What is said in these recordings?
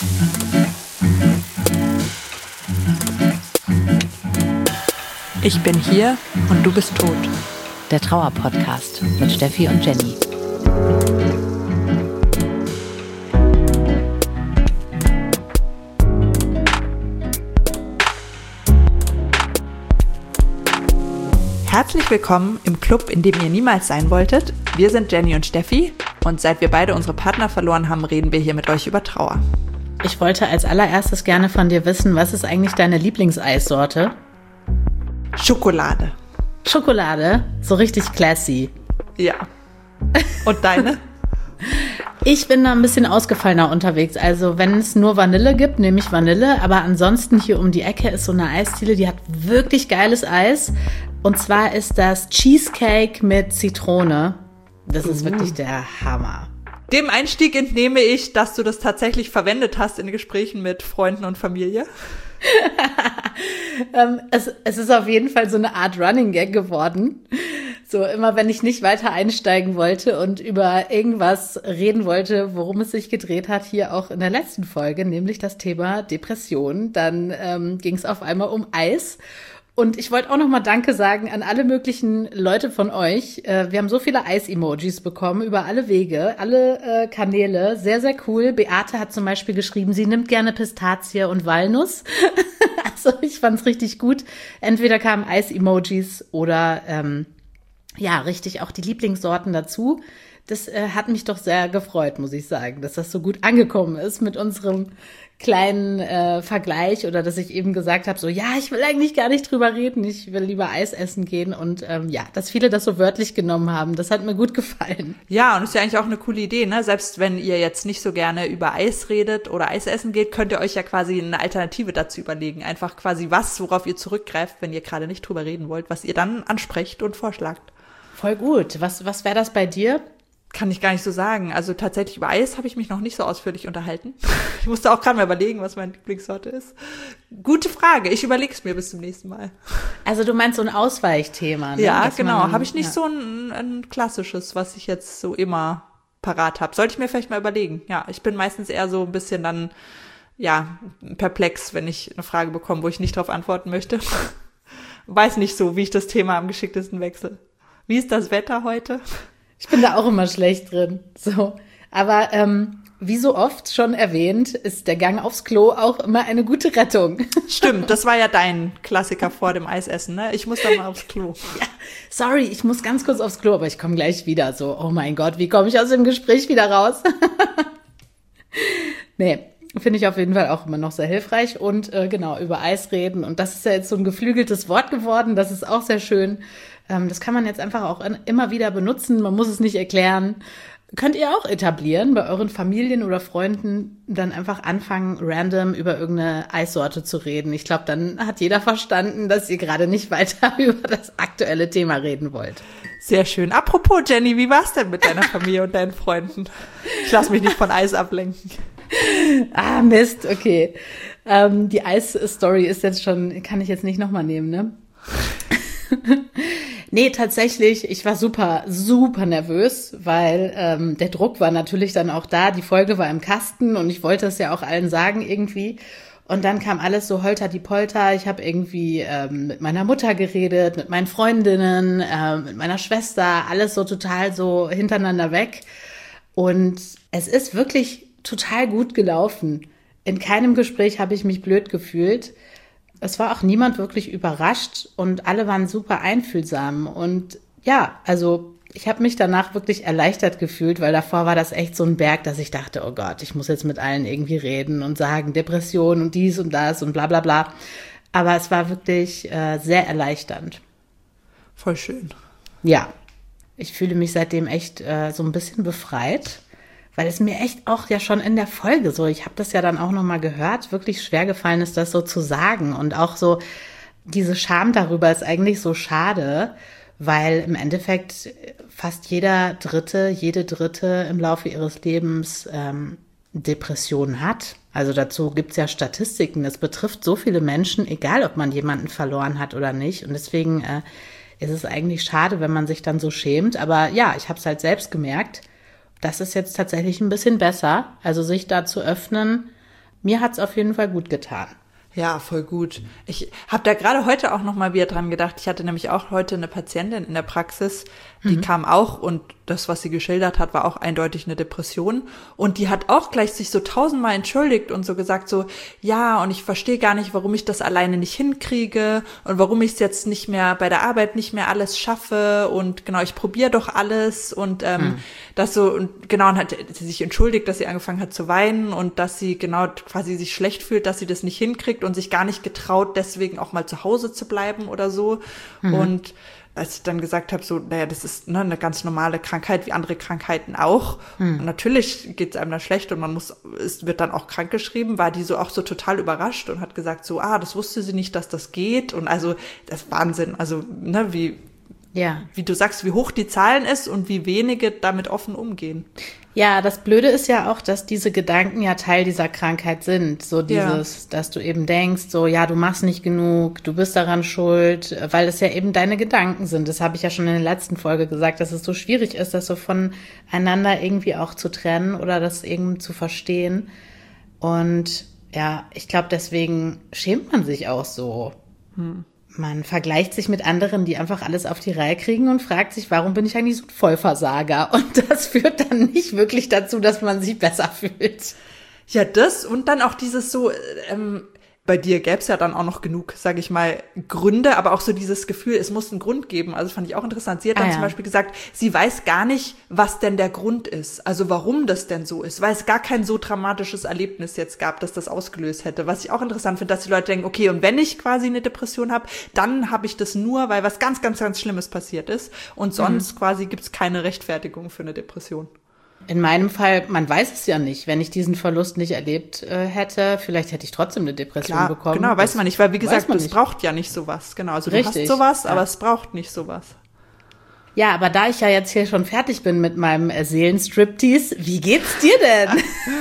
Ich bin hier und du bist tot. Der Trauer-Podcast mit Steffi und Jenny. Herzlich willkommen im Club, in dem ihr niemals sein wolltet. Wir sind Jenny und Steffi und seit wir beide unsere Partner verloren haben, reden wir hier mit euch über Trauer. Ich wollte als allererstes gerne von dir wissen, was ist eigentlich deine Lieblingseissorte? Schokolade. Schokolade? So richtig classy. Ja. Und deine? Ich bin da ein bisschen ausgefallener unterwegs. Also wenn es nur Vanille gibt, nehme ich Vanille. Aber ansonsten hier um die Ecke ist so eine Eisdiele, die hat wirklich geiles Eis. Und zwar ist das Cheesecake mit Zitrone. Das ist wirklich der Hammer. Dem Einstieg entnehme ich, dass du das tatsächlich verwendet hast in Gesprächen mit Freunden und Familie. Es ist auf jeden Fall so eine Art Running Gag geworden. So immer, wenn ich nicht weiter einsteigen wollte und über irgendwas reden wollte, worum es sich gedreht hat, hier auch in der letzten Folge, nämlich das Thema Depression, dann ging es auf einmal um Eis. Und ich wollte auch nochmal Danke sagen an alle möglichen Leute von euch. Wir haben so viele Eis-Emojis bekommen über alle Wege, alle Kanäle. Sehr, sehr cool. Beate hat zum Beispiel geschrieben, sie nimmt gerne Pistazie und Walnuss. Also ich fand's richtig gut. Entweder kamen Eis-Emojis oder ja, richtig auch die Lieblingssorten dazu. Das hat mich doch sehr gefreut, muss ich sagen, dass das so gut angekommen ist mit unserem kleinen Vergleich oder dass ich eben gesagt habe, so ja, ich will eigentlich gar nicht drüber reden, ich will lieber Eis essen gehen und ja, dass viele das so wörtlich genommen haben, das hat mir gut gefallen. Ja, und ist ja eigentlich auch eine coole Idee, ne? Selbst wenn ihr jetzt nicht so gerne über Eis redet oder Eis essen geht, könnt ihr euch ja quasi eine Alternative dazu überlegen. Einfach quasi worauf ihr zurückgreift, wenn ihr gerade nicht drüber reden wollt, was ihr dann ansprecht und vorschlagt. Voll gut. Was wäre das bei dir? Kann ich gar nicht so sagen. Also tatsächlich über Eis habe ich mich noch nicht so ausführlich unterhalten. Ich musste auch gerade mal überlegen, was meine Lieblingssorte ist. Gute Frage. Ich überlege es mir bis zum nächsten Mal. Also du meinst so ein Ausweichthema, ne? Ja, genau. Habe ich nicht so ein klassisches, was ich jetzt so immer parat habe. Sollte ich mir vielleicht mal überlegen. Ja, ich bin meistens eher so ein bisschen dann, ja, perplex, wenn ich eine Frage bekomme, wo ich nicht darauf antworten möchte. Weiß nicht so, wie ich das Thema am geschicktesten wechsle. Wie ist das Wetter heute? Ich bin da auch immer schlecht drin. So, aber wie so oft schon erwähnt, ist der Gang aufs Klo auch immer eine gute Rettung. Stimmt, das war ja dein Klassiker vor dem Eisessen, ne? Ich muss da mal aufs Klo. Ja, sorry, ich muss ganz kurz aufs Klo, aber ich komme gleich wieder. So, oh mein Gott, wie komme ich aus dem Gespräch wieder raus? Nee, finde ich auf jeden Fall auch immer noch sehr hilfreich. Und genau, über Eis reden. Und das ist ja jetzt so ein geflügeltes Wort geworden. Das ist auch sehr schön. Das kann man jetzt einfach auch immer wieder benutzen. Man muss es nicht erklären. Könnt ihr auch etablieren, bei euren Familien oder Freunden dann einfach anfangen, random über irgendeine Eissorte zu reden. Ich glaube, dann hat jeder verstanden, dass ihr gerade nicht weiter über das aktuelle Thema reden wollt. Sehr schön. Apropos, Jenny, wie war's denn mit deiner Familie und deinen Freunden? Ich lasse mich nicht von Eis ablenken. Ah, Mist, okay. Die Eis-Story ist jetzt schon, kann ich jetzt nicht nochmal nehmen, ne? Nee, tatsächlich, ich war super, super nervös, weil der Druck war natürlich dann auch da. Die Folge war im Kasten und ich wollte es ja auch allen sagen irgendwie. Und dann kam alles so holter-die-polter. Ich habe irgendwie mit meiner Mutter geredet, mit meinen Freundinnen, mit meiner Schwester, alles so total so hintereinander weg. Und es ist wirklich total gut gelaufen. In keinem Gespräch habe ich mich blöd gefühlt. Es war auch niemand wirklich überrascht und alle waren super einfühlsam. Und ja, also ich habe mich danach wirklich erleichtert gefühlt, weil davor war das echt so ein Berg, dass ich dachte, oh Gott, ich muss jetzt mit allen irgendwie reden und sagen Depression und dies und das und bla bla bla. Aber es war wirklich sehr erleichternd. Voll schön. Ja, ich fühle mich seitdem echt so ein bisschen befreit. Weil es mir echt auch ja schon in der Folge so, ich habe das ja dann auch nochmal gehört, wirklich schwer gefallen ist, das so zu sagen. Und auch so diese Scham darüber ist eigentlich so schade, weil im Endeffekt fast jede Dritte im Laufe ihres Lebens Depressionen hat. Also dazu gibt's ja Statistiken, das betrifft so viele Menschen, egal ob man jemanden verloren hat oder nicht. Und deswegen ist es eigentlich schade, wenn man sich dann so schämt. Aber ja, ich habe es halt selbst gemerkt. Das ist jetzt tatsächlich ein bisschen besser. Also sich da zu öffnen, mir hat's auf jeden Fall gut getan. Ja, voll gut. Ich habe da gerade heute auch noch mal wieder dran gedacht. Ich hatte nämlich auch heute eine Patientin in der Praxis, die kam auch und das, was sie geschildert hat, war auch eindeutig eine Depression. Und die hat auch gleich sich so 1000-mal entschuldigt und so gesagt so, ja, und ich verstehe gar nicht, warum ich das alleine nicht hinkriege und warum ich es jetzt nicht mehr bei der Arbeit nicht mehr alles schaffe und genau, ich probiere doch alles und das so, und genau, und hat sie sich entschuldigt, dass sie angefangen hat zu weinen und dass sie genau quasi sich schlecht fühlt, dass sie das nicht hinkriegt und sich gar nicht getraut, deswegen auch mal zu Hause zu bleiben oder so. Und als ich dann gesagt habe, so, naja, das ist eine ganz normale Krankheit, wie andere Krankheiten auch. Und natürlich geht es einem dann schlecht und es wird dann auch krankgeschrieben, war die so auch so total überrascht und hat gesagt so, das wusste sie nicht, dass das geht. Und also, das ist Wahnsinn. Also, wie du sagst, wie hoch die Zahlen ist und wie wenige damit offen umgehen. Ja, das Blöde ist ja auch, dass diese Gedanken ja Teil dieser Krankheit sind. So dieses, dass du eben denkst, so, ja, du machst nicht genug, du bist daran schuld, weil es ja eben deine Gedanken sind. Das habe ich ja schon in der letzten Folge gesagt, dass es so schwierig ist, das so voneinander irgendwie auch zu trennen oder das eben zu verstehen. Und ja, ich glaube, deswegen schämt man sich auch so. Man vergleicht sich mit anderen, die einfach alles auf die Reihe kriegen und fragt sich, warum bin ich eigentlich so ein Vollversager? Und das führt dann nicht wirklich dazu, dass man sich besser fühlt. Ja, das und dann auch dieses so, bei dir gäbe es ja dann auch noch genug, sage ich mal, Gründe, aber auch so dieses Gefühl, es muss einen Grund geben. Also das fand ich auch interessant. Sie hat dann zum Beispiel gesagt, sie weiß gar nicht, was denn der Grund ist. Also warum das denn so ist, weil es gar kein so dramatisches Erlebnis jetzt gab, dass das ausgelöst hätte. Was ich auch interessant finde, dass die Leute denken, okay, und wenn ich quasi eine Depression habe, dann habe ich das nur, weil was ganz, ganz, ganz Schlimmes passiert ist. Und sonst quasi gibt's keine Rechtfertigung für eine Depression. In meinem Fall, man weiß es ja nicht. Wenn ich diesen Verlust nicht erlebt hätte, vielleicht hätte ich trotzdem eine Depression bekommen. Genau, weiß man nicht, weil wie gesagt, es braucht ja nicht sowas. Genau, also du hast sowas, aber es braucht nicht sowas. Ja, aber da ich ja jetzt hier schon fertig bin mit meinem Seelenstriptease, wie geht's dir denn?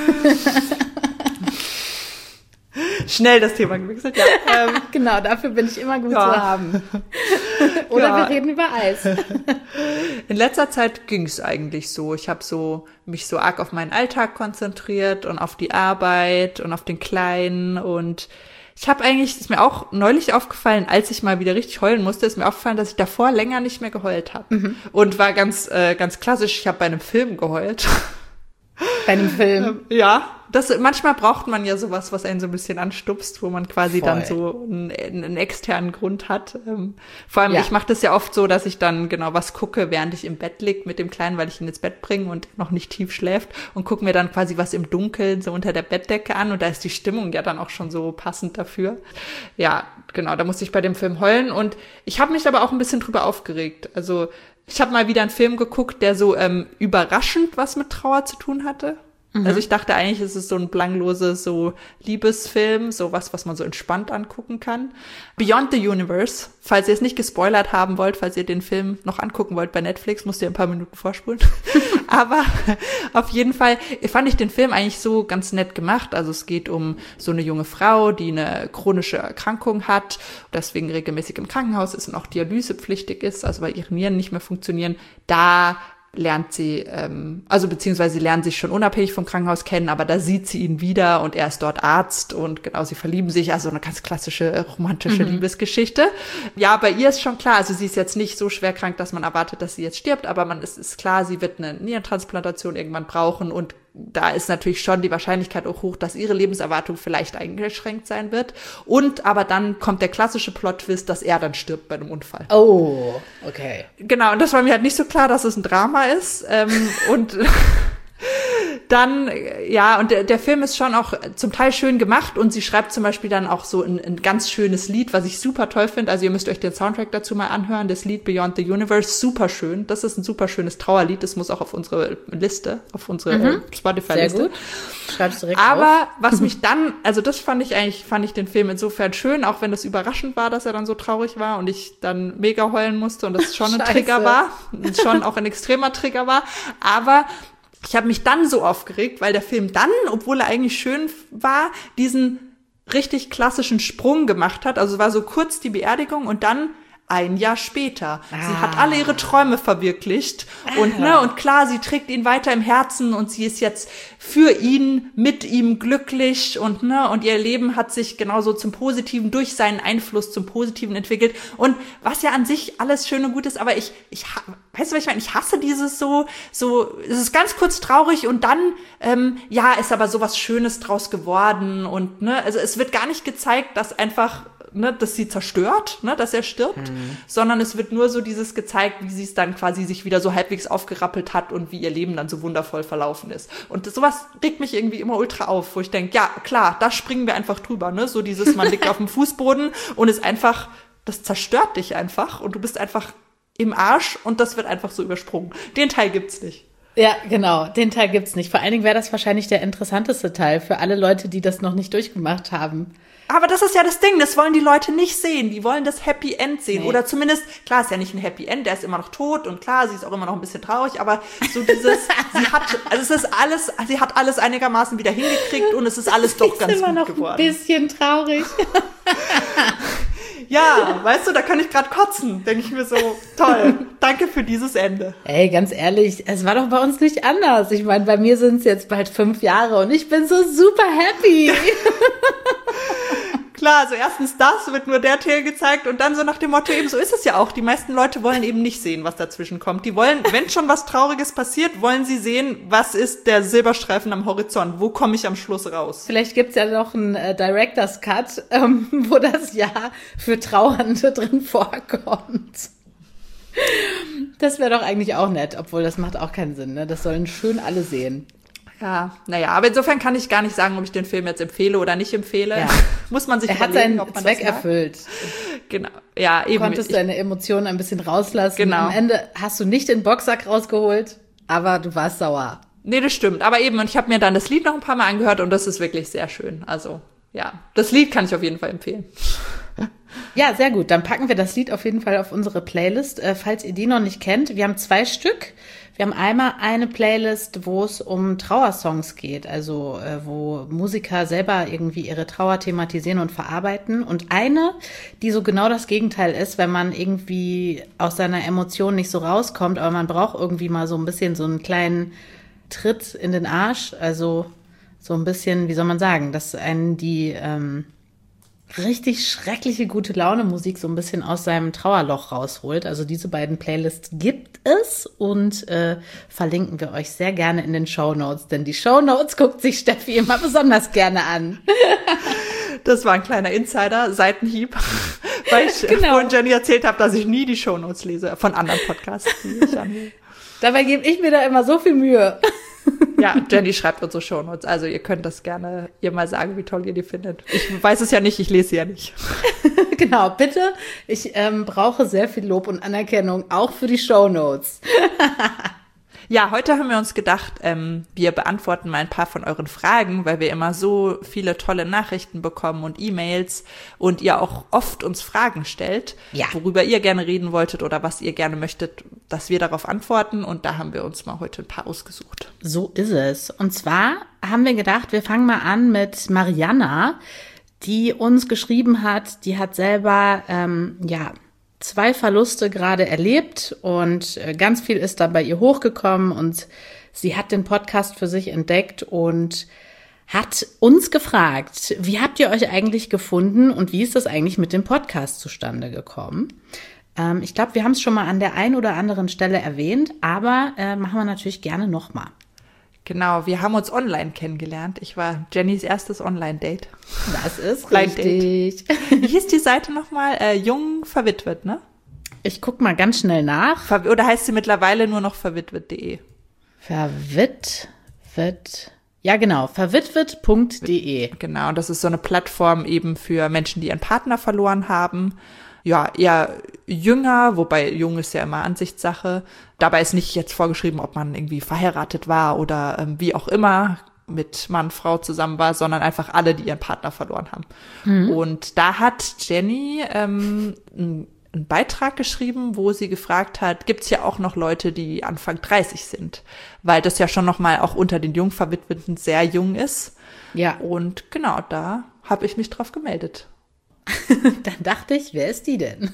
Schnell das Thema gewechselt, ja. Genau, dafür bin ich immer gut zu haben. Oder wir reden über Eis. In letzter Zeit ging es eigentlich so. Ich habe mich so arg auf meinen Alltag konzentriert und auf die Arbeit und auf den Kleinen und ich habe eigentlich, ist mir auch neulich aufgefallen, als ich mal wieder richtig heulen musste, ist mir aufgefallen, dass ich davor länger nicht mehr geheult habe. Und war ganz klassisch, ich habe bei einem Film geheult. Bei einem Film? Ja, manchmal braucht man ja sowas, was einen so ein bisschen anstupst, wo man quasi dann so einen externen Grund hat. Vor allem, ich mache das ja oft so, dass ich dann genau was gucke, während ich im Bett lieg mit dem Kleinen, weil ich ihn ins Bett bringe und noch nicht tief schläft und gucke mir dann quasi was im Dunkeln so unter der Bettdecke an und da ist die Stimmung ja dann auch schon so passend dafür. Ja, genau, da musste ich bei dem Film heulen und ich habe mich aber auch ein bisschen drüber aufgeregt. Also ich habe mal wieder einen Film geguckt, der so überraschend was mit Trauer zu tun hatte. Also ich dachte eigentlich, es ist so ein belangloses so Liebesfilm, so was man so entspannt angucken kann. Beyond the Universe, falls ihr es nicht gespoilert haben wollt, falls ihr den Film noch angucken wollt bei Netflix, müsst ihr ein paar Minuten vorspulen. Aber auf jeden Fall fand ich den Film eigentlich so ganz nett gemacht. Also es geht um so eine junge Frau, die eine chronische Erkrankung hat, deswegen regelmäßig im Krankenhaus ist und auch dialysepflichtig ist, also weil ihre Nieren nicht mehr funktionieren. Da lernt sie, beziehungsweise sie lernen sich schon unabhängig vom Krankenhaus kennen, aber da sieht sie ihn wieder und er ist dort Arzt und genau, sie verlieben sich, also eine ganz klassische romantische Liebesgeschichte. Ja, bei ihr ist schon klar, also sie ist jetzt nicht so schwer krank, dass man erwartet, dass sie jetzt stirbt, aber ist klar, sie wird eine Nierentransplantation irgendwann brauchen und da ist natürlich schon die Wahrscheinlichkeit auch hoch, dass ihre Lebenserwartung vielleicht eingeschränkt sein wird. Und aber dann kommt der klassische Plot-Twist, dass er dann stirbt bei einem Unfall. Oh, okay. Genau, und das war mir halt nicht so klar, dass es ein Drama ist. Und dann, ja, und der Film ist schon auch zum Teil schön gemacht und sie schreibt zum Beispiel dann auch so ein ganz schönes Lied, was ich super toll finde. Also ihr müsst euch den Soundtrack dazu mal anhören, das Lied Beyond the Universe, super schön. Das ist ein super schönes Trauerlied, das muss auch auf unsere Liste, auf unsere Spotify-Liste. Sehr gut, schreib's direkt Aber auf. was mich dann, also das fand ich den Film insofern schön, auch wenn es überraschend war, dass er dann so traurig war und ich dann mega heulen musste und das schon ein Trigger war, schon auch ein extremer Trigger war, aber ich habe mich dann so aufgeregt, weil der Film dann, obwohl er eigentlich schön war, diesen richtig klassischen Sprung gemacht hat. Also es war so kurz die Beerdigung und dann ein Jahr später. Sie hat alle ihre Träume verwirklicht und klar, sie trägt ihn weiter im Herzen und sie ist jetzt für ihn, mit ihm glücklich und ihr Leben hat sich genauso zum Positiven, durch seinen Einfluss zum Positiven entwickelt und was ja an sich alles schön und gut ist, aber weißt du, was ich meine? Ich hasse dieses so, es ist ganz kurz traurig und dann, ist aber sowas Schönes draus geworden und, also es wird gar nicht gezeigt, dass einfach, dass sie zerstört, dass er stirbt, sondern es wird nur so dieses gezeigt, wie sie es dann quasi sich wieder so halbwegs aufgerappelt hat und wie ihr Leben dann so wundervoll verlaufen ist. Und sowas regt mich irgendwie immer ultra auf, wo ich denke, ja, klar, da springen wir einfach drüber, so dieses, man liegt auf dem Fußboden und ist einfach, das zerstört dich einfach und du bist einfach im Arsch und das wird einfach so übersprungen. Den Teil gibt's nicht. Ja, genau, den Teil gibt's nicht. Vor allen Dingen wäre das wahrscheinlich der interessanteste Teil für alle Leute, die das noch nicht durchgemacht haben. Aber das ist ja das Ding, das wollen die Leute nicht sehen. Die wollen das Happy End sehen. Nee. Oder zumindest, klar, ist ja nicht ein Happy End, der ist immer noch tot und klar, sie ist auch immer noch ein bisschen traurig, aber so dieses, sie hat alles einigermaßen wieder hingekriegt und es ist alles doch ganz gut geworden. Sie ist immer noch ein bisschen traurig. Ja, weißt du, da kann ich gerade kotzen. Denke ich mir so, toll, danke für dieses Ende. Ey, ganz ehrlich, es war doch bei uns nicht anders. Ich meine, bei mir sind es jetzt bald 5 Jahre und ich bin so super happy. Klar, also erstens das, wird nur der Teil gezeigt und dann so nach dem Motto, eben so ist es ja auch. Die meisten Leute wollen eben nicht sehen, was dazwischen kommt. Die wollen, wenn schon was Trauriges passiert, wollen sie sehen, was ist der Silberstreifen am Horizont? Wo komme ich am Schluss raus? Vielleicht gibt's ja noch einen Director's Cut, wo das Jahr für Trauernde drin vorkommt. Das wäre doch eigentlich auch nett, obwohl das macht auch keinen Sinn, ne? Das sollen schön alle sehen. Ja, aber insofern kann ich gar nicht sagen, ob ich den Film jetzt empfehle oder nicht empfehle. Ja. Muss man sich überlegen, ob man das mag. Er hat seinen Zweck erfüllt. Genau, ja, eben. Du konntest deine Emotionen ein bisschen rauslassen. Genau. Am Ende hast du nicht den Boxsack rausgeholt, aber du warst sauer. Nee, das stimmt. Aber eben, und ich habe mir dann das Lied noch ein paar Mal angehört und das ist wirklich sehr schön. Also, ja, das Lied kann ich auf jeden Fall empfehlen. Ja, sehr gut. Dann packen wir das Lied auf jeden Fall auf unsere Playlist. Falls ihr die noch nicht kennt, wir haben 2 Stück. Wir haben einmal eine Playlist, wo es um Trauersongs geht, also wo Musiker selber irgendwie ihre Trauer thematisieren und verarbeiten. Und eine, die so genau das Gegenteil ist, wenn man irgendwie aus seiner Emotion nicht so rauskommt, aber man braucht irgendwie mal so ein bisschen so einen kleinen Tritt in den Arsch. Also so ein bisschen, wie soll man sagen, dass einen die richtig schreckliche Gute-Laune-Musik so ein bisschen aus seinem Trauerloch rausholt. Also diese beiden Playlists gibt es und verlinken wir euch sehr gerne in den Shownotes, denn die Shownotes guckt sich Steffi immer besonders gerne an. Das war ein kleiner Insider, Seitenhieb, weil ich vorhin Jenny erzählt habe, dass ich nie die Shownotes lese von anderen Podcasts. Die ich anhöre. Dabei gebe ich mir da immer so viel Mühe. Ja, Jenny schreibt unsere Shownotes, also ihr könnt das gerne ihr mal sagen, wie toll ihr die findet. Ich weiß es ja nicht, ich lese sie ja nicht. Genau, bitte. Ich brauche sehr viel Lob und Anerkennung, auch für die Shownotes. Ja, heute haben wir uns gedacht, wir beantworten mal ein paar von euren Fragen, weil wir immer so viele tolle Nachrichten bekommen und E-Mails und ihr auch oft uns Fragen stellt, worüber ihr gerne reden wolltet oder was ihr gerne möchtet, dass wir darauf antworten. Und da haben wir uns mal heute ein paar ausgesucht. So ist es. Und zwar haben wir gedacht, wir fangen mal an mit Mariana, die uns geschrieben hat, die hat selber, 2 Verluste gerade erlebt und ganz viel ist dann bei ihr hochgekommen und sie hat den Podcast für sich entdeckt und hat uns gefragt, wie habt ihr euch eigentlich gefunden und wie ist das eigentlich mit dem Podcast zustande gekommen? Ich glaube, wir haben es schon mal an der einen oder anderen Stelle erwähnt, aber machen wir natürlich gerne nochmal. Genau, wir haben uns online kennengelernt. Ich war Jennys erstes Online-Date. Das ist richtig. Wie hieß die Seite nochmal? Jung verwitwet, ne? Ich guck mal ganz schnell nach. Oder heißt sie mittlerweile nur noch verwitwet.de? Ja, genau, verwitwet.de. Genau, das ist so eine Plattform eben für Menschen, die ihren Partner verloren haben. Ja, eher jünger, wobei jung ist ja immer Ansichtssache. Dabei ist nicht jetzt vorgeschrieben, ob man irgendwie verheiratet war oder wie auch immer mit Mann, Frau zusammen war, sondern einfach alle, die ihren Partner verloren haben. Mhm. Und da hat Jenny einen Beitrag geschrieben, wo sie gefragt hat, gibt's ja auch noch Leute, die Anfang 30 sind? Weil das ja schon nochmal auch unter den Jungverwitweten sehr jung ist. Ja. Und genau, da habe ich mich drauf gemeldet. Dann dachte ich, wer ist die denn?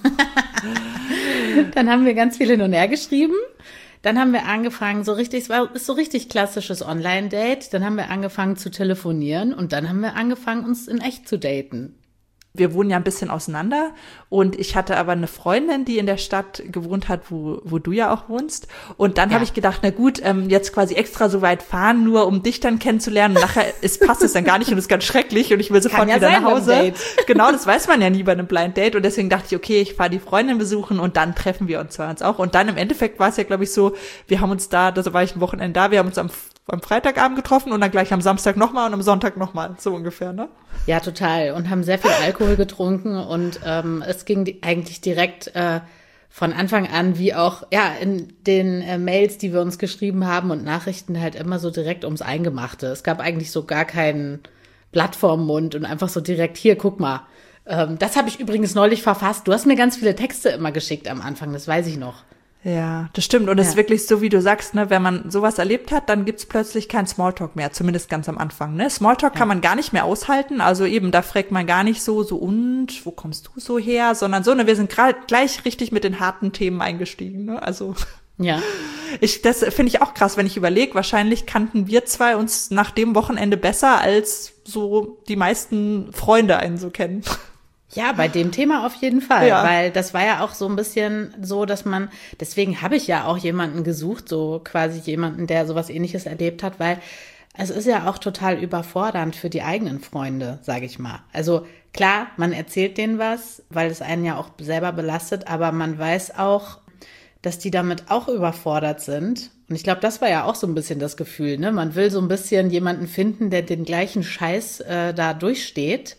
Dann haben wir ganz viel hin und her geschrieben. Dann haben wir angefangen, es ist so richtig klassisches Online-Date. Dann haben wir angefangen zu telefonieren und dann haben wir angefangen, uns in echt zu daten. Wir wohnen ja ein bisschen auseinander und ich hatte aber eine Freundin, die in der Stadt gewohnt hat, wo du ja auch wohnst. Und dann habe ich gedacht, na gut, jetzt quasi extra so weit fahren, nur um dich dann kennenzulernen. Und nachher passt es dann gar nicht und ist ganz schrecklich und ich will sofort wieder nach Hause. Genau, das weiß man ja nie bei einem Blind Date. Und deswegen dachte ich, okay, ich fahre die Freundin besuchen und dann treffen wir uns auch. Und dann im Endeffekt war es ja, glaube ich, so, wir haben uns da war ich ein Wochenende da, wir haben uns am Freitagabend getroffen und dann gleich am Samstag nochmal und am Sonntag nochmal, so ungefähr, ne? Ja, total. Und haben sehr viel Alkohol getrunken und es ging eigentlich direkt von Anfang an, wie auch in den Mails, die wir uns geschrieben haben und Nachrichten halt immer so direkt ums Eingemachte. Es gab eigentlich so gar kein Blatt vorm Mund und einfach so direkt, hier, guck mal. Das habe ich übrigens neulich verfasst. Du hast mir ganz viele Texte immer geschickt am Anfang, das weiß ich noch. Ja, das stimmt. Und es ist wirklich so, wie du sagst, ne, wenn man sowas erlebt hat, dann gibt's plötzlich kein Smalltalk mehr, zumindest ganz am Anfang, ne? Smalltalk kann man gar nicht mehr aushalten, also eben, da fragt man gar nicht so, und, wo kommst du so her, sondern so, ne, wir sind gleich richtig mit den harten Themen eingestiegen, ne, also. Ja. Das finde ich auch krass, wenn ich überlege, wahrscheinlich kannten wir zwei uns nach dem Wochenende besser, als so die meisten Freunde einen so kennen. Ja, bei dem Thema auf jeden Fall, weil das war ja auch so ein bisschen so, dass deswegen habe ich ja auch jemanden gesucht, so quasi jemanden, der sowas Ähnliches erlebt hat, weil es ist ja auch total überfordernd für die eigenen Freunde, sage ich mal. Also klar, man erzählt denen was, weil es einen ja auch selber belastet, aber man weiß auch, dass die damit auch überfordert sind. Und ich glaube, das war ja auch so ein bisschen das Gefühl, ne? Man will so ein bisschen jemanden finden, der den gleichen Scheiß da durchsteht.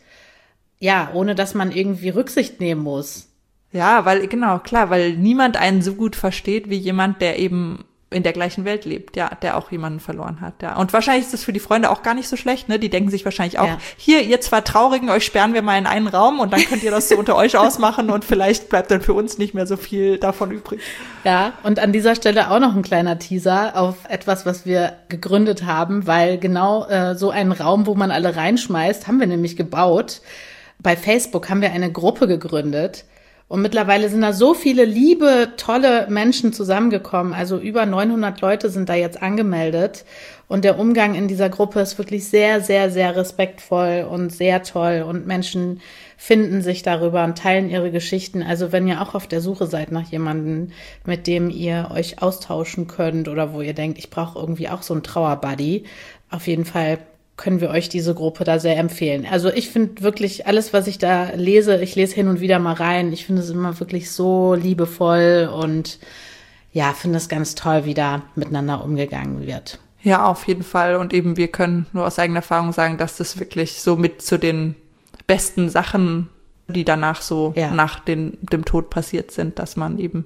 Ja, ohne dass man irgendwie Rücksicht nehmen muss. Ja, weil niemand einen so gut versteht wie jemand, der eben in der gleichen Welt lebt, ja, der auch jemanden verloren hat, ja. Und wahrscheinlich ist das für die Freunde auch gar nicht so schlecht, ne? Die denken sich wahrscheinlich auch, hier, ihr zwei Traurigen, euch sperren wir mal in einen Raum und dann könnt ihr das so unter euch ausmachen und vielleicht bleibt dann für uns nicht mehr so viel davon übrig. Ja, und an dieser Stelle auch noch ein kleiner Teaser auf etwas, was wir gegründet haben, weil genau so einen Raum, wo man alle reinschmeißt, haben wir nämlich gebaut. Bei Facebook haben wir eine Gruppe gegründet und mittlerweile sind da so viele liebe, tolle Menschen zusammengekommen. Also über 900 Leute sind da jetzt angemeldet und der Umgang in dieser Gruppe ist wirklich sehr, sehr, sehr respektvoll und sehr toll und Menschen finden sich darüber und teilen ihre Geschichten. Also wenn ihr auch auf der Suche seid nach jemandem, mit dem ihr euch austauschen könnt oder wo ihr denkt, ich brauche irgendwie auch so einen Trauerbuddy, auf jeden Fall können wir euch diese Gruppe da sehr empfehlen. Also ich finde wirklich alles, was ich da lese, ich lese hin und wieder mal rein. Ich finde es immer wirklich so liebevoll und ja, finde es ganz toll, wie da miteinander umgegangen wird. Ja, auf jeden Fall. Und eben wir können nur aus eigener Erfahrung sagen, dass das wirklich so mit zu den besten Sachen, die danach so nach dem Tod passiert sind, dass man eben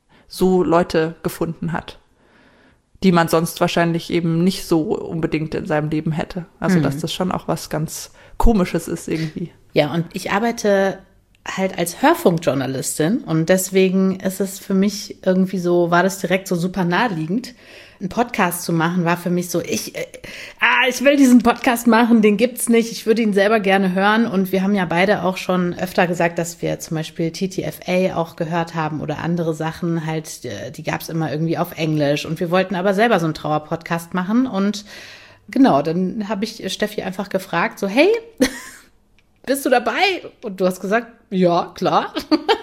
so Leute gefunden hat, die man sonst wahrscheinlich eben nicht so unbedingt in seinem Leben hätte. Also dass das schon auch was ganz Komisches ist irgendwie. Ja, und ich arbeite halt als Hörfunkjournalistin und deswegen ist es für mich irgendwie so, war das direkt so super naheliegend. Einen Podcast zu machen war für mich so, ich will diesen Podcast machen, den gibt's nicht, ich würde ihn selber gerne hören und wir haben ja beide auch schon öfter gesagt, dass wir zum Beispiel TTFA auch gehört haben oder andere Sachen halt, die gab's immer irgendwie auf Englisch und wir wollten aber selber so einen Trauerpodcast machen und genau, dann habe ich Steffi einfach gefragt, so hey, bist du dabei? Und du hast gesagt, ja, klar.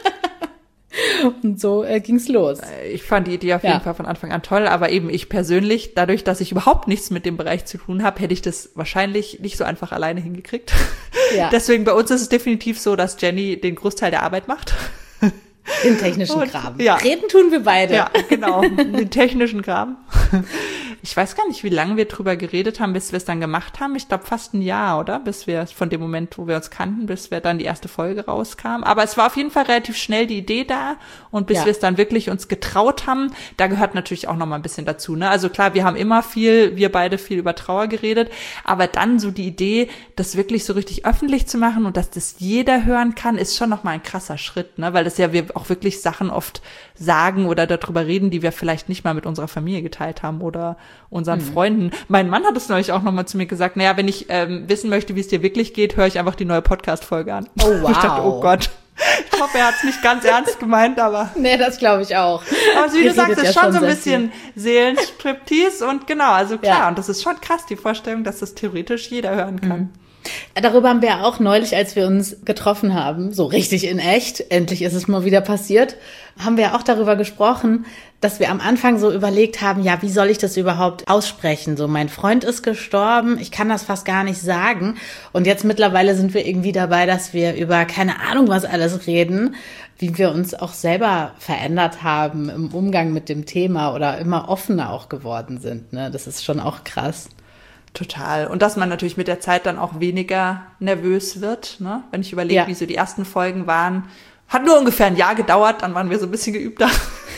Und so ging's los. Ich fand die Idee auf jeden Fall von Anfang an toll, aber eben ich persönlich, dadurch, dass ich überhaupt nichts mit dem Bereich zu tun habe, hätte ich das wahrscheinlich nicht so einfach alleine hingekriegt. Ja. Deswegen bei uns ist es definitiv so, dass Jenny den Großteil der Arbeit macht. Den technischen Kram. Ja. Reden tun wir beide. Ja, genau, den technischen Kram. Ich weiß gar nicht, wie lange wir drüber geredet haben, bis wir es dann gemacht haben. Ich glaube fast ein Jahr, oder? Bis wir von dem Moment, wo wir uns kannten, bis wir dann die erste Folge rauskam. Aber es war auf jeden Fall relativ schnell die Idee da und bis wir es dann wirklich uns getraut haben, da gehört natürlich auch noch mal ein bisschen dazu, ne? Also klar, wir haben immer wir beide viel über Trauer geredet, aber dann so die Idee, das wirklich so richtig öffentlich zu machen und dass das jeder hören kann, ist schon noch mal ein krasser Schritt, ne? Weil das ja wir auch wirklich Sachen oft sagen oder darüber reden, die wir vielleicht nicht mal mit unserer Familie geteilt haben oder unseren Freunden. Mein Mann hat es neulich auch nochmal zu mir gesagt, naja, wenn ich wissen möchte, wie es dir wirklich geht, höre ich einfach die neue Podcast-Folge an. Oh, wow. Ich dachte, oh Gott. Ich hoffe, er hat es nicht ganz ernst gemeint, aber... Nee, das glaube ich auch. Aber wie du sagst, ist schon so ein bisschen Seelenstriptease und genau, also klar. Und das ist schon krass, die Vorstellung, dass das theoretisch jeder hören kann. Darüber haben wir ja auch neulich, als wir uns getroffen haben, so richtig in echt, endlich ist es mal wieder passiert, haben wir auch darüber gesprochen, dass wir am Anfang so überlegt haben, ja, wie soll ich das überhaupt aussprechen? So, mein Freund ist gestorben, ich kann das fast gar nicht sagen. Und jetzt mittlerweile sind wir irgendwie dabei, dass wir über keine Ahnung was alles reden, wie wir uns auch selber verändert haben im Umgang mit dem Thema oder immer offener auch geworden sind. Ne? Das ist schon auch krass. Total. Und dass man natürlich mit der Zeit dann auch weniger nervös wird, ne? Wenn ich überlege, wie so die ersten Folgen waren. Hat nur ungefähr ein Jahr gedauert, dann waren wir so ein bisschen geübter.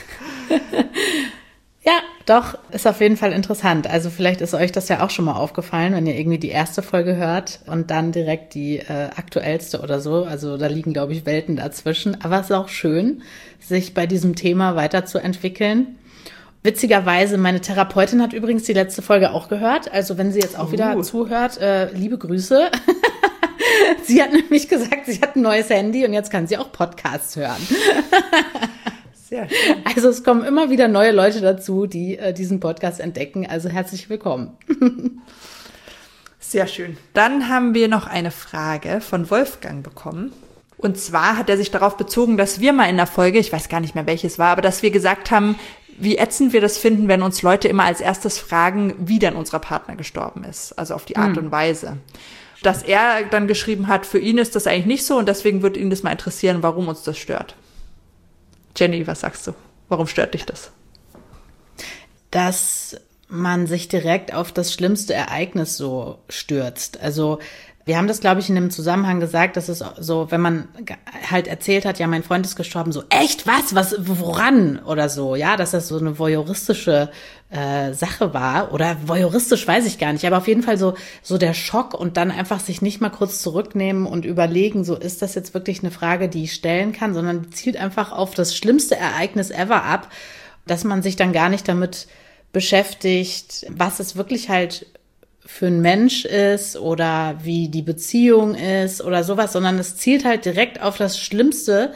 Ja, doch, ist auf jeden Fall interessant. Also vielleicht ist euch das ja auch schon mal aufgefallen, wenn ihr irgendwie die erste Folge hört und dann direkt die aktuellste oder so. Also da liegen, glaube ich, Welten dazwischen. Aber es ist auch schön, sich bei diesem Thema weiterzuentwickeln. Witzigerweise, meine Therapeutin hat übrigens die letzte Folge auch gehört. Also wenn sie jetzt auch wieder zuhört, liebe Grüße. Sie hat nämlich gesagt, sie hat ein neues Handy und jetzt kann sie auch Podcasts hören. Sehr schön. Also es kommen immer wieder neue Leute dazu, die diesen Podcast entdecken. Also herzlich willkommen. Sehr schön. Dann haben wir noch eine Frage von Wolfgang bekommen. Und zwar hat er sich darauf bezogen, dass wir mal in der Folge, ich weiß gar nicht mehr welches war, aber dass wir gesagt haben, wie ätzend wir das finden, wenn uns Leute immer als erstes fragen, wie denn unser Partner gestorben ist. Also auf die Art und Weise. Dass er dann geschrieben hat, für ihn ist das eigentlich nicht so und deswegen würde ihn das mal interessieren, warum uns das stört. Jenny, was sagst du? Warum stört dich das? Dass man sich direkt auf das schlimmste Ereignis so stürzt. Also wir haben das, glaube ich, in dem Zusammenhang gesagt, dass es so, wenn man halt erzählt hat, ja, mein Freund ist gestorben, so, echt, was, woran oder so, ja, dass das so eine voyeuristische Sache war oder voyeuristisch weiß ich gar nicht, aber auf jeden Fall so der Schock und dann einfach sich nicht mal kurz zurücknehmen und überlegen, so, ist das jetzt wirklich eine Frage, die ich stellen kann, sondern die zielt einfach auf das schlimmste Ereignis ever ab, dass man sich dann gar nicht damit beschäftigt, was es wirklich halt für ein Mensch ist oder wie die Beziehung ist oder sowas, sondern es zielt halt direkt auf das Schlimmste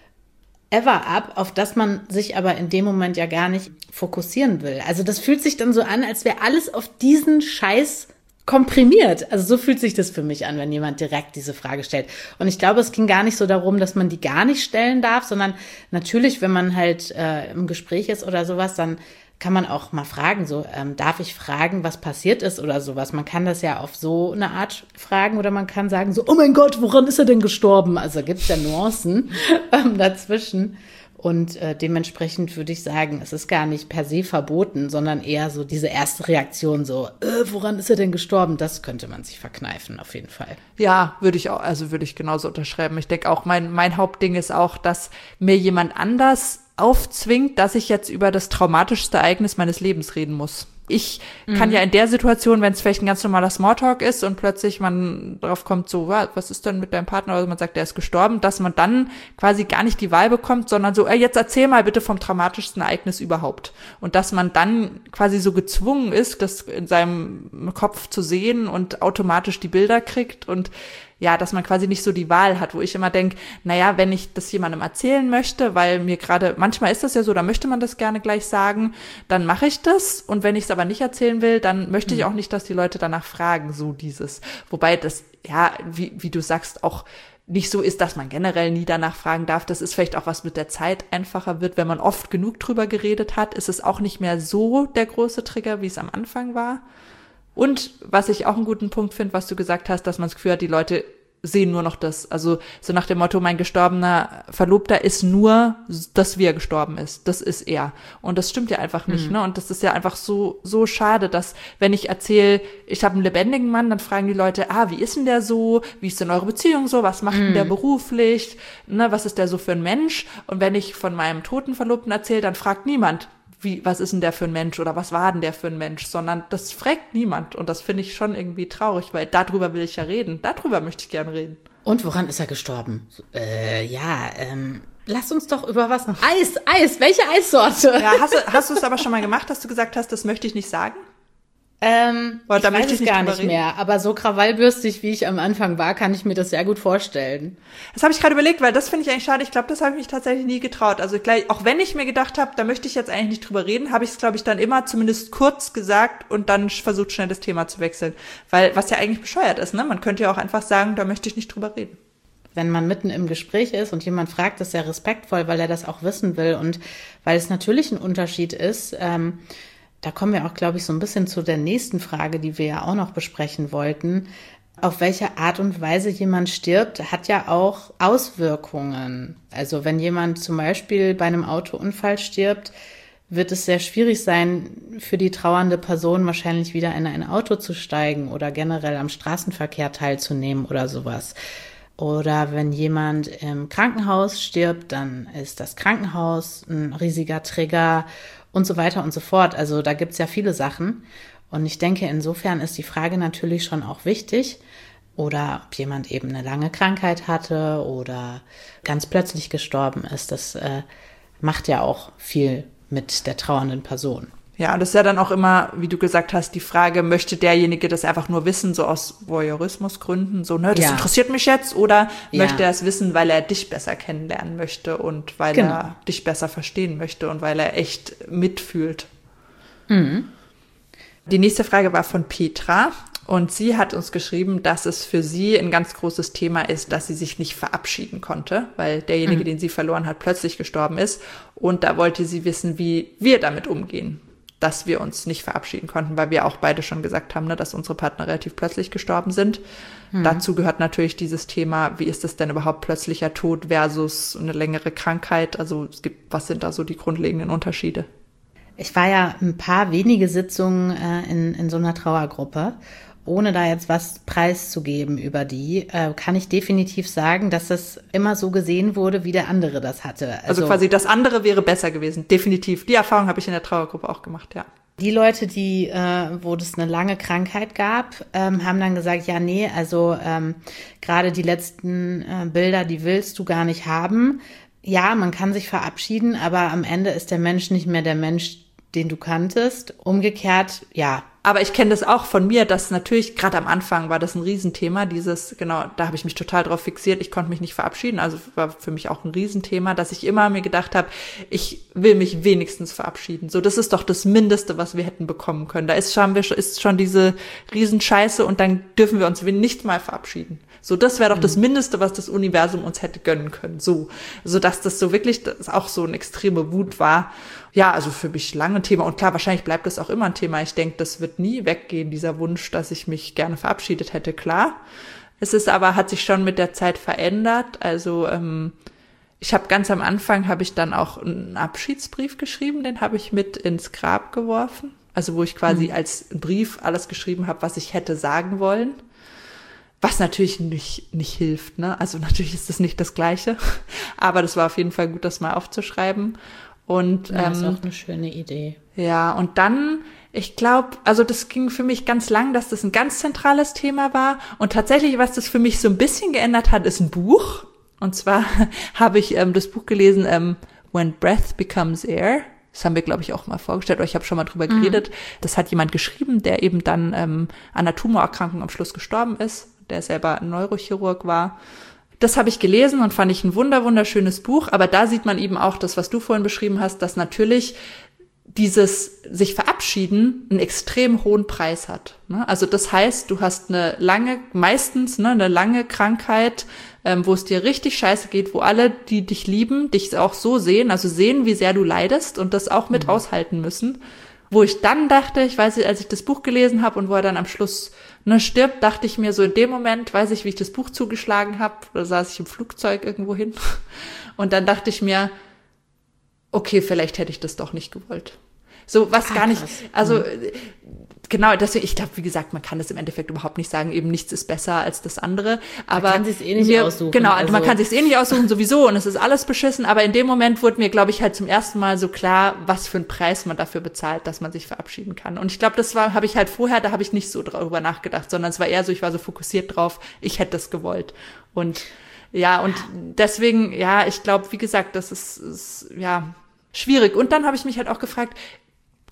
ever ab, auf das man sich aber in dem Moment ja gar nicht fokussieren will. Also das fühlt sich dann so an, als wäre alles auf diesen Scheiß komprimiert. Also so fühlt sich das für mich an, wenn jemand direkt diese Frage stellt. Und ich glaube, es ging gar nicht so darum, dass man die gar nicht stellen darf, sondern natürlich, wenn man halt im Gespräch ist oder sowas, dann kann man auch mal fragen, so, darf ich fragen, was passiert ist oder sowas. Man kann das ja auf so eine Art fragen oder man kann sagen so, oh mein Gott, woran ist er denn gestorben? Also gibt es ja Nuancen dazwischen. Und dementsprechend würde ich sagen, es ist gar nicht per se verboten, sondern eher so diese erste Reaktion so, woran ist er denn gestorben? Das könnte man sich verkneifen, auf jeden Fall. Ja, würde ich genauso unterschreiben. Ich denke auch, mein Hauptding ist auch, dass mir jemand anders aufzwingt, dass ich jetzt über das traumatischste Ereignis meines Lebens reden muss. Ich kann ja in der Situation, wenn es vielleicht ein ganz normaler Smalltalk ist und plötzlich man drauf kommt, so, was ist denn mit deinem Partner, oder man sagt, der ist gestorben, dass man dann quasi gar nicht die Wahl bekommt, sondern so, jetzt erzähl mal bitte vom traumatischsten Ereignis überhaupt. Und dass man dann quasi so gezwungen ist, das in seinem Kopf zu sehen und automatisch die Bilder kriegt und ja, dass man quasi nicht so die Wahl hat, wo ich immer denke, naja, wenn ich das jemandem erzählen möchte, weil mir gerade, manchmal ist das ja so, da möchte man das gerne gleich sagen, dann mache ich das und wenn ich es aber nicht erzählen will, dann möchte ich auch nicht, dass die Leute danach fragen, so dieses. Wobei das, ja, wie du sagst, auch nicht so ist, dass man generell nie danach fragen darf. Das ist vielleicht auch was mit der Zeit einfacher wird, wenn man oft genug drüber geredet hat, ist es auch nicht mehr so der große Trigger, wie es am Anfang war. Und was ich auch einen guten Punkt finde, was du gesagt hast, dass man das Gefühl hat, die Leute sehen nur noch das. Also so nach dem Motto, mein gestorbener Verlobter ist nur das, wie er gestorben ist. Das ist er. Und das stimmt ja einfach nicht, ne? Und das ist ja einfach so schade, dass wenn ich erzähle, ich habe einen lebendigen Mann, dann fragen die Leute, wie ist denn der so? Wie ist denn eure Beziehung so? Was macht denn der beruflich? Ne, was ist der so für ein Mensch? Und wenn ich von meinem toten Verlobten erzähle, dann fragt niemand, was ist denn der für ein Mensch oder was war denn der für ein Mensch, sondern das fragt niemand und das finde ich schon irgendwie traurig, weil darüber will ich ja reden, darüber möchte ich gerne reden. Und woran ist er gestorben? Lass uns doch über was... Eis, welche Eissorte? Ja, hast du es aber schon mal gemacht, dass du gesagt hast, das möchte ich nicht sagen? Ich weiß es gar nicht mehr, aber so krawallbürstig, wie ich am Anfang war, kann ich mir das sehr gut vorstellen. Das habe ich gerade überlegt, weil das finde ich eigentlich schade. Ich glaube, das habe ich mich tatsächlich nie getraut. Also gleich, auch wenn ich mir gedacht habe, da möchte ich jetzt eigentlich nicht drüber reden, habe ich es, glaube ich, dann immer zumindest kurz gesagt und dann versucht, schnell das Thema zu wechseln. Weil, was ja eigentlich bescheuert ist, ne? Man könnte ja auch einfach sagen, da möchte ich nicht drüber reden. Wenn man mitten im Gespräch ist und jemand fragt, ist sehr respektvoll, weil er das auch wissen will und weil es natürlich ein Unterschied ist. Da kommen wir auch, glaube ich, so ein bisschen zu der nächsten Frage, die wir ja auch noch besprechen wollten. Auf welche Art und Weise jemand stirbt, hat ja auch Auswirkungen. Also wenn jemand zum Beispiel bei einem Autounfall stirbt, wird es sehr schwierig sein, für die trauernde Person wahrscheinlich wieder in ein Auto zu steigen oder generell am Straßenverkehr teilzunehmen oder sowas. Oder wenn jemand im Krankenhaus stirbt, dann ist das Krankenhaus ein riesiger Trigger und so weiter und so fort. Also da gibt's ja viele Sachen. Und ich denke, insofern ist die Frage natürlich schon auch wichtig. Oder ob jemand eben eine lange Krankheit hatte oder ganz plötzlich gestorben ist. Das macht ja auch viel mit der trauernden Person. Ja, und das ist ja dann auch immer, wie du gesagt hast, die Frage, möchte derjenige das einfach nur wissen, so aus Voyeurismusgründen, so, ne, das interessiert mich jetzt, oder möchte er es wissen, weil er dich besser kennenlernen möchte und weil er dich besser verstehen möchte und weil er echt mitfühlt. Mhm. Die nächste Frage war von Petra und sie hat uns geschrieben, dass es für sie ein ganz großes Thema ist, dass sie sich nicht verabschieden konnte, weil derjenige, den sie verloren hat, plötzlich gestorben ist, und da wollte sie wissen, wie wir damit umgehen, dass wir uns nicht verabschieden konnten, weil wir auch beide schon gesagt haben, ne, dass unsere Partner relativ plötzlich gestorben sind. Dazu gehört natürlich dieses Thema, wie ist es denn überhaupt plötzlicher Tod versus eine längere Krankheit? Also was sind da so die grundlegenden Unterschiede? Ich war ja ein paar wenige Sitzungen in so einer Trauergruppe. Ohne da jetzt was preiszugeben über die, kann ich definitiv sagen, dass das immer so gesehen wurde, wie der andere das hatte. Also quasi das andere wäre besser gewesen, definitiv. Die Erfahrung habe ich in der Trauergruppe auch gemacht, ja. Die Leute, wo es eine lange Krankheit gab, haben dann gesagt, ja, nee, also gerade die letzten Bilder, die willst du gar nicht haben. Ja, man kann sich verabschieden, aber am Ende ist der Mensch nicht mehr der Mensch, den du kanntest. Umgekehrt, ja. Aber ich kenne das auch von mir, dass natürlich, gerade am Anfang war das ein Riesenthema, da habe ich mich total drauf fixiert, ich konnte mich nicht verabschieden, also war für mich auch ein Riesenthema, dass ich immer mir gedacht habe, ich will mich wenigstens verabschieden. So, das ist doch das Mindeste, was wir hätten bekommen können. Da ist schon diese Riesenscheiße und dann dürfen wir uns nicht mal verabschieden. So, das wäre doch das Mindeste, was das Universum uns hätte gönnen können. So dass das so wirklich, das auch so eine extreme Wut war. Ja, also für mich lange ein Thema. Und klar, wahrscheinlich bleibt das auch immer ein Thema. Ich denke, das wird nie weggehen, dieser Wunsch, dass ich mich gerne verabschiedet hätte, klar. Hat sich schon mit der Zeit verändert. Also ich habe ganz am Anfang, dann auch einen Abschiedsbrief geschrieben, den habe ich mit ins Grab geworfen. Also wo ich quasi als Brief alles geschrieben habe, was ich hätte sagen wollen. Was natürlich nicht hilft, ne? Also natürlich ist das nicht das Gleiche. Aber das war auf jeden Fall gut, das mal aufzuschreiben. Und das ist auch eine schöne Idee. Ja, und dann, ich glaube, also das ging für mich ganz lang, dass das ein ganz zentrales Thema war. Und tatsächlich, was das für mich so ein bisschen geändert hat, ist ein Buch. Und zwar habe ich das Buch gelesen, When Breath Becomes Air. Das haben wir, glaube ich, auch mal vorgestellt, oder ich habe schon mal drüber geredet. Das hat jemand geschrieben, der eben dann an einer Tumorerkrankung am Schluss gestorben ist, der selber ein Neurochirurg war. Das habe ich gelesen und fand ich ein wunderschönes Buch. Aber da sieht man eben auch das, was du vorhin beschrieben hast, dass natürlich dieses sich verabschieden einen extrem hohen Preis hat. Also das heißt, du hast meistens eine lange Krankheit, wo es dir richtig scheiße geht, wo alle, die dich lieben, dich auch so sehen, also sehen, wie sehr du leidest und das auch mit aushalten müssen. Wo ich dann dachte, ich weiß nicht, als ich das Buch gelesen habe und wo er dann am Schluss stirbt, dachte ich mir so in dem Moment, weiß ich, wie ich das Buch zugeschlagen habe, da saß ich im Flugzeug irgendwo hin und dann dachte ich mir, okay, vielleicht hätte ich das doch nicht gewollt. So, was gar nicht, also genau, deswegen, ich glaube, wie gesagt, man kann das im Endeffekt überhaupt nicht sagen, eben nichts ist besser als das andere. Aber man kann sich's nicht aussuchen. Genau, also man kann sich's nicht aussuchen sowieso und es ist alles beschissen, aber in dem Moment wurde mir, glaube ich, halt zum ersten Mal so klar, was für einen Preis man dafür bezahlt, dass man sich verabschieden kann. Und ich glaube, habe ich halt vorher, da habe ich nicht so drüber nachgedacht, sondern es war eher so, ich war so fokussiert drauf, ich hätte das gewollt. Und ja, und deswegen, ja, ich glaube, wie gesagt, das ist schwierig. Und dann habe ich mich halt auch gefragt,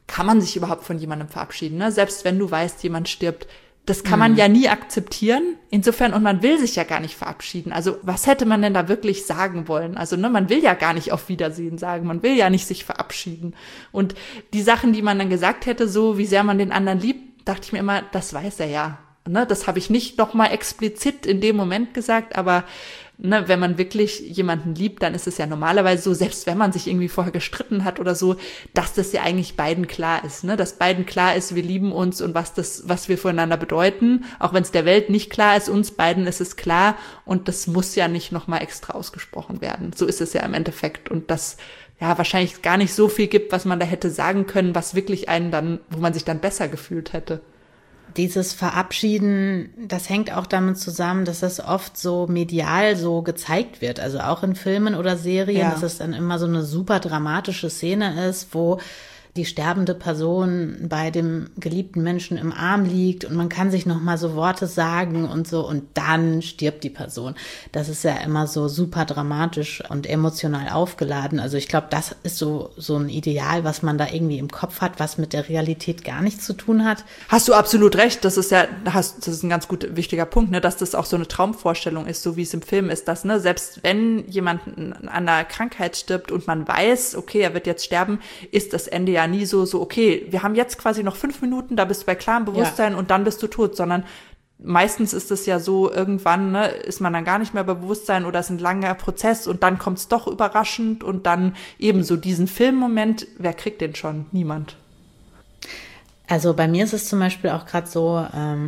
kann man sich überhaupt von jemandem verabschieden, ne? Selbst wenn du weißt, jemand stirbt, das kann man ja nie akzeptieren. Insofern, und man will sich ja gar nicht verabschieden. Also was hätte man denn da wirklich sagen wollen? Also ne, man will ja gar nicht auf Wiedersehen sagen. Man will ja nicht sich verabschieden. Und die Sachen, die man dann gesagt hätte, so wie sehr man den anderen liebt, dachte ich mir immer, das weiß er ja. Ne, das habe ich nicht nochmal explizit in dem Moment gesagt, aber ne, wenn man wirklich jemanden liebt, dann ist es ja normalerweise so, selbst wenn man sich irgendwie vorher gestritten hat oder so, dass das ja eigentlich beiden klar ist, ne, dass beiden klar ist, wir lieben uns und was wir voneinander bedeuten, auch wenn es der Welt nicht klar ist, uns beiden ist es klar und das muss ja nicht nochmal extra ausgesprochen werden. So ist es ja im Endeffekt und das ja wahrscheinlich gar nicht so viel gibt, was man da hätte sagen können, was wirklich einen dann, wo man sich dann besser gefühlt hätte. Dieses Verabschieden, das hängt auch damit zusammen, dass das oft so medial so gezeigt wird. Also auch in Filmen oder Serien, dass es dann immer so eine super dramatische Szene ist, wo die sterbende Person bei dem geliebten Menschen im Arm liegt und man kann sich noch mal so Worte sagen und so und dann stirbt die Person. Das ist ja immer so super dramatisch und emotional aufgeladen. Also ich glaube, das ist so ein Ideal, was man da irgendwie im Kopf hat, was mit der Realität gar nichts zu tun hat. Hast du absolut recht. Das ist ein ganz gut wichtiger Punkt, ne, dass das auch so eine Traumvorstellung ist, so wie es im Film ist, dass, ne, selbst wenn jemand an einer Krankheit stirbt und man weiß, okay, er wird jetzt sterben, ist das Ende ja nie so, okay, wir haben jetzt quasi noch 5 Minuten, da bist du bei klarem Bewusstsein und dann bist du tot, sondern meistens ist es ja so, irgendwann, ne, ist man dann gar nicht mehr bei Bewusstsein oder es ist ein langer Prozess und dann kommt es doch überraschend und dann eben so diesen Filmmoment, wer kriegt den schon? Niemand. Also bei mir ist es zum Beispiel auch gerade so,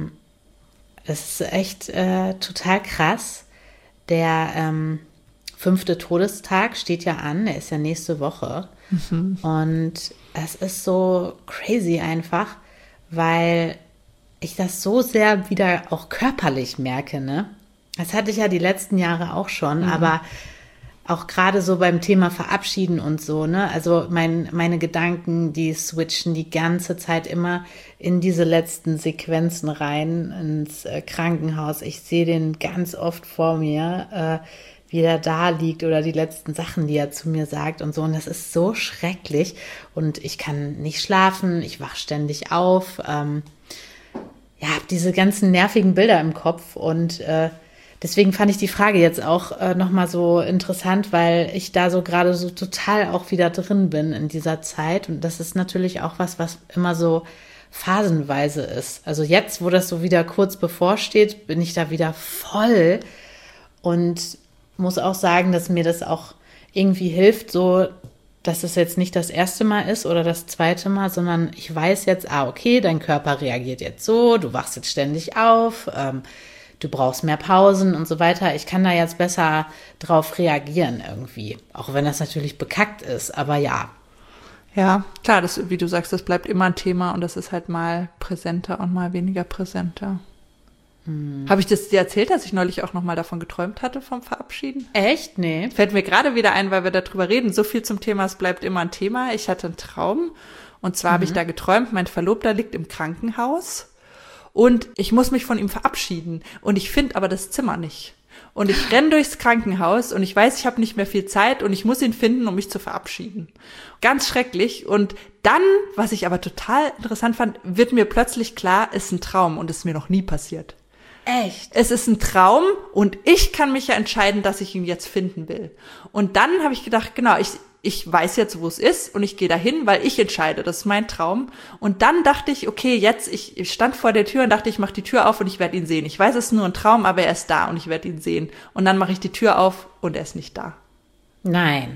es ist echt total krass, der 5. Todestag steht ja an, der ist ja nächste Woche. Und es ist so crazy einfach, weil ich das so sehr wieder auch körperlich merke, ne? Das hatte ich ja die letzten Jahre auch schon, aber auch gerade so beim Thema Verabschieden und so, ne? Also meine Gedanken, die switchen die ganze Zeit immer in diese letzten Sequenzen rein, ins Krankenhaus. Ich sehe den ganz oft vor mir, wie er da liegt oder die letzten Sachen, die er zu mir sagt und so. Und das ist so schrecklich. Und ich kann nicht schlafen, ich wach ständig auf. Diese ganzen nervigen Bilder im Kopf. Und deswegen fand ich die Frage jetzt auch nochmal so interessant, weil ich da so gerade so total auch wieder drin bin in dieser Zeit. Und das ist natürlich auch was immer so phasenweise ist. Also jetzt, wo das so wieder kurz bevorsteht, bin ich da wieder voll und muss auch sagen, dass mir das auch irgendwie hilft, so, dass es jetzt nicht das erste Mal ist oder das zweite Mal, sondern ich weiß jetzt, okay, dein Körper reagiert jetzt so, du wachst jetzt ständig auf, du brauchst mehr Pausen und so weiter. Ich kann da jetzt besser drauf reagieren irgendwie, auch wenn das natürlich bekackt ist, aber ja. Ja, klar, das, wie du sagst, das bleibt immer ein Thema und das ist halt mal präsenter und mal weniger präsenter. Habe ich das dir erzählt, dass ich neulich auch nochmal davon geträumt hatte, vom Verabschieden? Echt? Nee. Fällt mir gerade wieder ein, weil wir darüber reden. So viel zum Thema, es bleibt immer ein Thema. Ich hatte einen Traum und zwar habe ich da geträumt, mein Verlobter liegt im Krankenhaus und ich muss mich von ihm verabschieden und ich finde aber das Zimmer nicht. Und ich renne durchs Krankenhaus und ich weiß, ich habe nicht mehr viel Zeit und ich muss ihn finden, um mich zu verabschieden. Ganz schrecklich. Und dann, was ich aber total interessant fand, wird mir plötzlich klar, ist ein Traum und ist mir noch nie passiert. Echt? Es ist ein Traum und ich kann mich ja entscheiden, dass ich ihn jetzt finden will. Und dann habe ich gedacht, genau, ich weiß jetzt, wo es ist und ich gehe dahin, weil ich entscheide, das ist mein Traum. Und dann dachte ich, okay, ich stand vor der Tür und dachte, ich mache die Tür auf und ich werde ihn sehen. Ich weiß, es ist nur ein Traum, aber er ist da und ich werde ihn sehen. Und dann mache ich die Tür auf und er ist nicht da. Nein.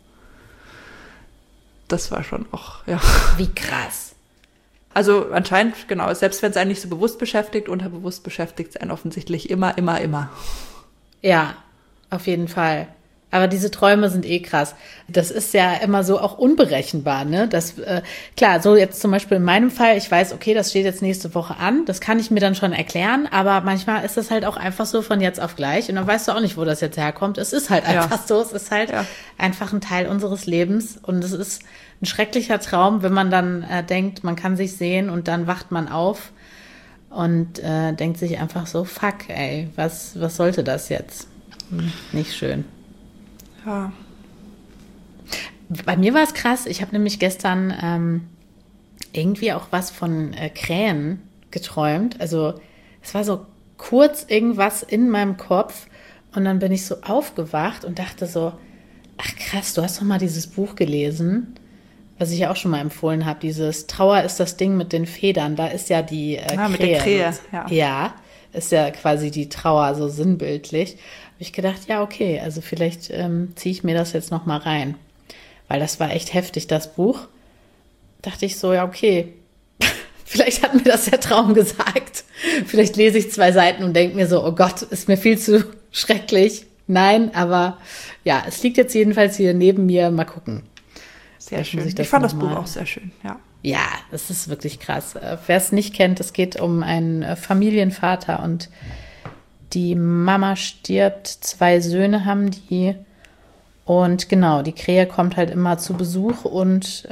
Das war schon auch, ja. Wie krass. Also anscheinend, genau, selbst wenn es einen nicht so bewusst beschäftigt, unterbewusst beschäftigt es einen offensichtlich immer. Ja, auf jeden Fall. Aber diese Träume sind krass. Das ist ja immer so auch unberechenbar, ne? Das, klar, so jetzt zum Beispiel in meinem Fall, ich weiß, okay, das steht jetzt nächste Woche an, das kann ich mir dann schon erklären, aber manchmal ist das halt auch einfach so von jetzt auf gleich und dann weißt du auch nicht, wo das jetzt herkommt. Es ist halt einfach so, es ist halt einfach ein Teil unseres Lebens und es ist ein schrecklicher Traum, wenn man dann denkt, man kann sich sehen und dann wacht man auf und denkt sich einfach so, fuck, ey, was sollte das jetzt? Nicht schön. Ja. Bei mir war es krass. Ich habe nämlich gestern irgendwie auch was von Krähen geträumt. Also es war so kurz irgendwas in meinem Kopf und dann bin ich so aufgewacht und dachte so, ach krass, du hast doch mal dieses Buch gelesen, was ich ja auch schon mal empfohlen habe, dieses Trauer ist das Ding mit den Federn, da ist ja die Krähe. Mit der Krähe, ja. Ja, ist ja quasi die Trauer so sinnbildlich. Habe ich gedacht, ja okay, also vielleicht ziehe ich mir das jetzt noch mal rein, weil das war echt heftig, das Buch. Dachte ich so, ja okay, vielleicht hat mir das der Traum gesagt. Vielleicht lese ich 2 Seiten und denke mir so, oh Gott, ist mir viel zu schrecklich. Nein, aber ja, es liegt jetzt jedenfalls hier neben mir. Mal gucken. Sehr schön. Ich fand das Buch auch sehr schön, ja. Ja, das ist wirklich krass. Wer es nicht kennt, es geht um einen Familienvater und die Mama stirbt, 2 Söhne haben die. Und genau, die Krähe kommt halt immer zu Besuch und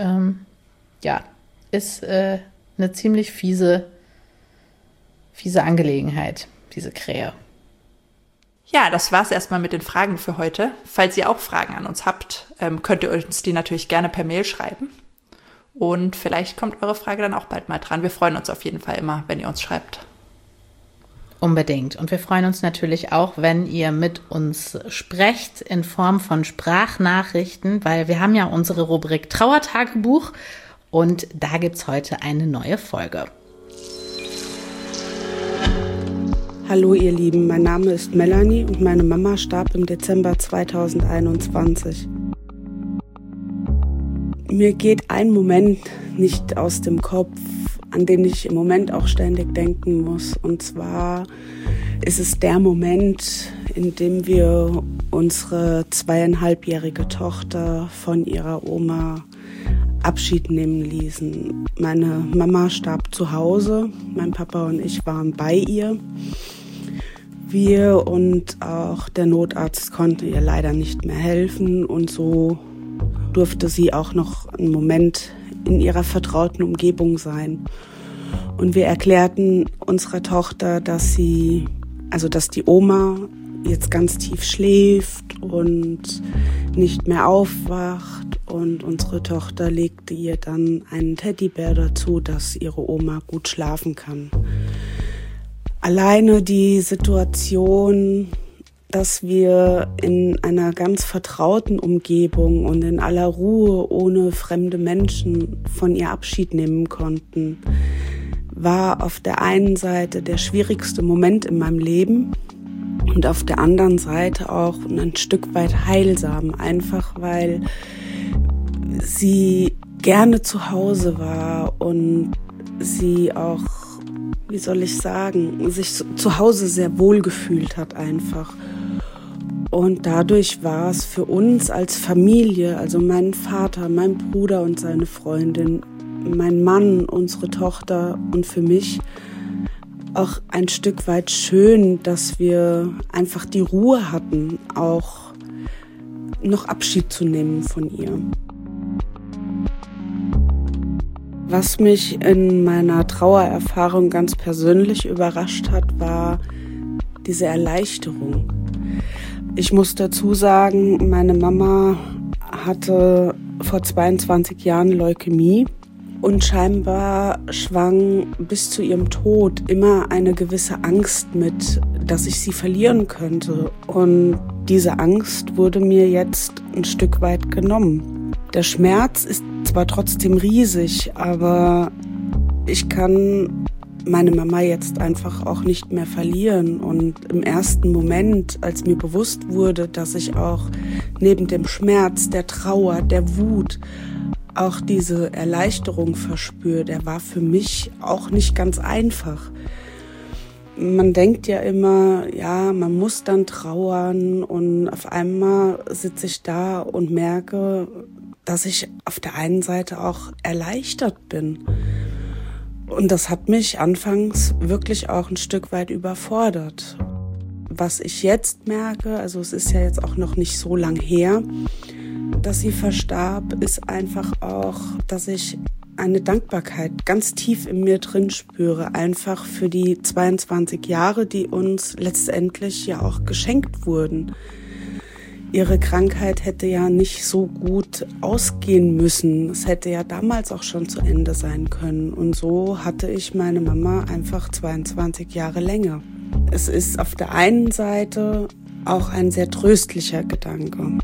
ist eine ziemlich fiese Angelegenheit, diese Krähe. Ja, das war's erstmal mit den Fragen für heute. Falls ihr auch Fragen an uns habt, könnt ihr uns die natürlich gerne per Mail schreiben. Und vielleicht kommt eure Frage dann auch bald mal dran. Wir freuen uns auf jeden Fall immer, wenn ihr uns schreibt. Unbedingt. Und wir freuen uns natürlich auch, wenn ihr mit uns sprecht in Form von Sprachnachrichten, weil wir haben ja unsere Rubrik Trauertagebuch und da gibt's heute eine neue Folge. Hallo ihr Lieben, mein Name ist Melanie und meine Mama starb im Dezember 2021. Mir geht ein Moment nicht aus dem Kopf, an den ich im Moment auch ständig denken muss. Und zwar ist es der Moment, in dem wir unsere 2,5-jährige Tochter von ihrer Oma Abschied nehmen ließen. Meine Mama starb zu Hause, mein Papa und ich waren bei ihr. Wir und auch der Notarzt konnten ihr leider nicht mehr helfen und so durfte sie auch noch einen Moment in ihrer vertrauten Umgebung sein. Und wir erklärten unserer Tochter, dass die Oma jetzt ganz tief schläft und nicht mehr aufwacht. Und unsere Tochter legte ihr dann einen Teddybär dazu, dass ihre Oma gut schlafen kann. Alleine die Situation, dass wir in einer ganz vertrauten Umgebung und in aller Ruhe ohne fremde Menschen von ihr Abschied nehmen konnten, war auf der einen Seite der schwierigste Moment in meinem Leben und auf der anderen Seite auch ein Stück weit heilsam, einfach weil sie gerne zu Hause war und sie auch, wie soll ich sagen, sich zu Hause sehr wohl gefühlt hat einfach. Und dadurch war es für uns als Familie, also meinen Vater, mein Bruder und seine Freundin, mein Mann, unsere Tochter und für mich auch ein Stück weit schön, dass wir einfach die Ruhe hatten, auch noch Abschied zu nehmen von ihr. Was mich in meiner Trauererfahrung ganz persönlich überrascht hat, war diese Erleichterung. Ich muss dazu sagen, meine Mama hatte vor 22 Jahren Leukämie und scheinbar schwang bis zu ihrem Tod immer eine gewisse Angst mit, dass ich sie verlieren könnte. Und diese Angst wurde mir jetzt ein Stück weit genommen. Der Schmerz ist zwar trotzdem riesig, aber ich kann meine Mama jetzt einfach auch nicht mehr verlieren. Und im ersten Moment, als mir bewusst wurde, dass ich auch neben dem Schmerz, der Trauer, der Wut auch diese Erleichterung verspüre, der war für mich auch nicht ganz einfach. Man denkt ja immer, ja, man muss dann trauern und auf einmal sitze ich da und merke, dass ich auf der einen Seite auch erleichtert bin. Und das hat mich anfangs wirklich auch ein Stück weit überfordert. Was ich jetzt merke, also es ist ja jetzt auch noch nicht so lang her, dass sie verstarb, ist einfach auch, dass ich eine Dankbarkeit ganz tief in mir drin spüre, einfach für die 22 Jahre, die uns letztendlich ja auch geschenkt wurden. ihre Krankheit hätte ja nicht so gut ausgehen müssen. Es hätte ja damals auch schon zu Ende sein können. Und so hatte ich meine Mama einfach 22 Jahre länger. Es ist auf der einen Seite auch ein sehr tröstlicher Gedanke.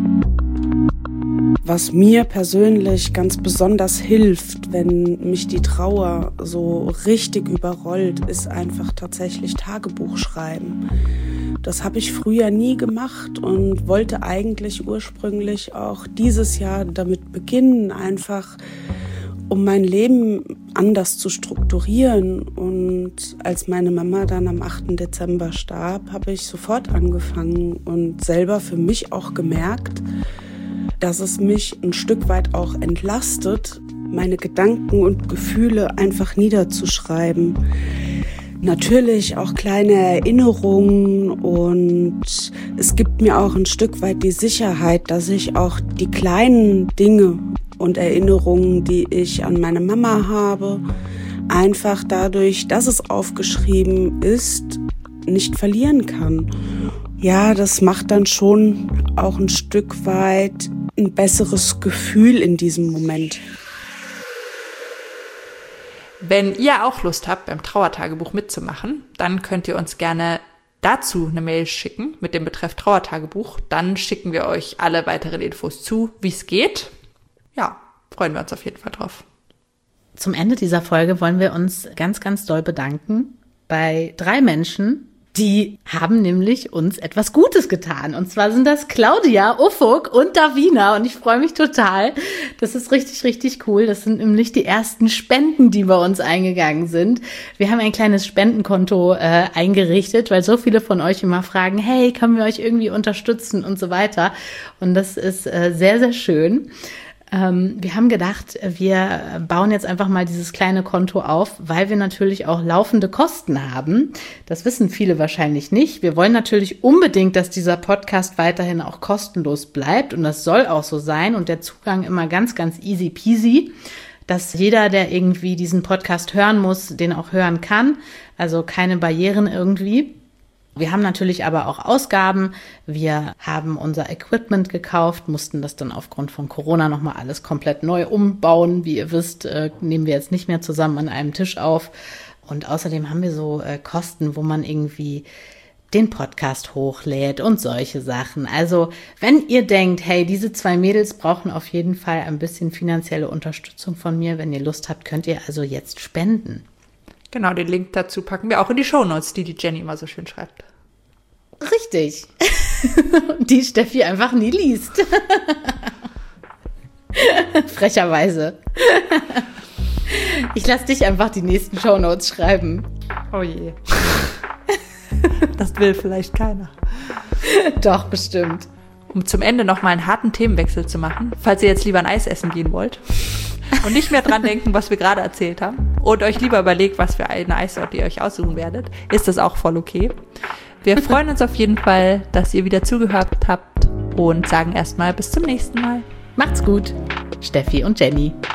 Was mir persönlich ganz besonders hilft, wenn mich die Trauer so richtig überrollt, ist einfach tatsächlich Tagebuch schreiben. Das habe ich früher nie gemacht und wollte eigentlich ursprünglich auch dieses Jahr damit beginnen, einfach um mein Leben anders zu strukturieren. Und als meine Mama dann am 8. Dezember starb, habe ich sofort angefangen und selber für mich auch gemerkt, dass es mich ein Stück weit auch entlastet, meine Gedanken und Gefühle einfach niederzuschreiben. Natürlich auch kleine Erinnerungen und es gibt mir auch ein Stück weit die Sicherheit, dass ich auch die kleinen Dinge und Erinnerungen, die ich an meine Mama habe, einfach dadurch, dass es aufgeschrieben ist, nicht verlieren kann. Ja, das macht dann schon auch ein Stück weit ein besseres Gefühl in diesem Moment. Wenn ihr auch Lust habt, beim Trauertagebuch mitzumachen, dann könnt ihr uns gerne dazu eine Mail schicken mit dem Betreff Trauertagebuch. Dann schicken wir euch alle weiteren Infos zu, wie es geht. Ja, freuen wir uns auf jeden Fall drauf. Zum Ende dieser Folge wollen wir uns ganz, ganz doll bedanken bei 3 Menschen, die haben nämlich uns etwas Gutes getan. Und zwar sind das Claudia, Ufuk und Davina. Und ich freue mich total. Das ist richtig, richtig cool. Das sind nämlich die ersten Spenden, die bei uns eingegangen sind. Wir haben ein kleines Spendenkonto eingerichtet, weil so viele von euch immer fragen, hey, können wir euch irgendwie unterstützen und so weiter. Und das ist sehr, sehr schön. Wir haben gedacht, wir bauen jetzt einfach mal dieses kleine Konto auf, weil wir natürlich auch laufende Kosten haben. Das wissen viele wahrscheinlich nicht. Wir wollen natürlich unbedingt, dass dieser Podcast weiterhin auch kostenlos bleibt und das soll auch so sein und der Zugang immer ganz, ganz easy peasy, dass jeder, der irgendwie diesen Podcast hören muss, den auch hören kann. Also keine Barrieren irgendwie. Wir haben natürlich aber auch Ausgaben. Wir haben unser Equipment gekauft, mussten das dann aufgrund von Corona nochmal alles komplett neu umbauen. Wie ihr wisst, nehmen wir jetzt nicht mehr zusammen an einem Tisch auf. Und außerdem haben wir so Kosten, wo man irgendwie den Podcast hochlädt und solche Sachen. Also wenn ihr denkt, hey, diese 2 Mädels brauchen auf jeden Fall ein bisschen finanzielle Unterstützung von mir, wenn ihr Lust habt, könnt ihr also jetzt spenden. Genau, den Link dazu packen wir auch in die Shownotes, die Jenny immer so schön schreibt. Richtig. Die Steffi einfach nie liest. Frecherweise. Ich lasse dich einfach die nächsten Shownotes schreiben. Oh je. Das will vielleicht keiner. Doch, bestimmt. Um zum Ende noch mal einen harten Themenwechsel zu machen, falls ihr jetzt lieber ein Eis essen gehen wollt und nicht mehr dran denken, was wir gerade erzählt haben und euch lieber überlegt, was für eine Eissorte ihr euch aussuchen werdet, ist das auch voll okay. Wir freuen uns auf jeden Fall, dass ihr wieder zugehört habt und sagen erstmal bis zum nächsten Mal. Macht's gut, Steffi und Jenny.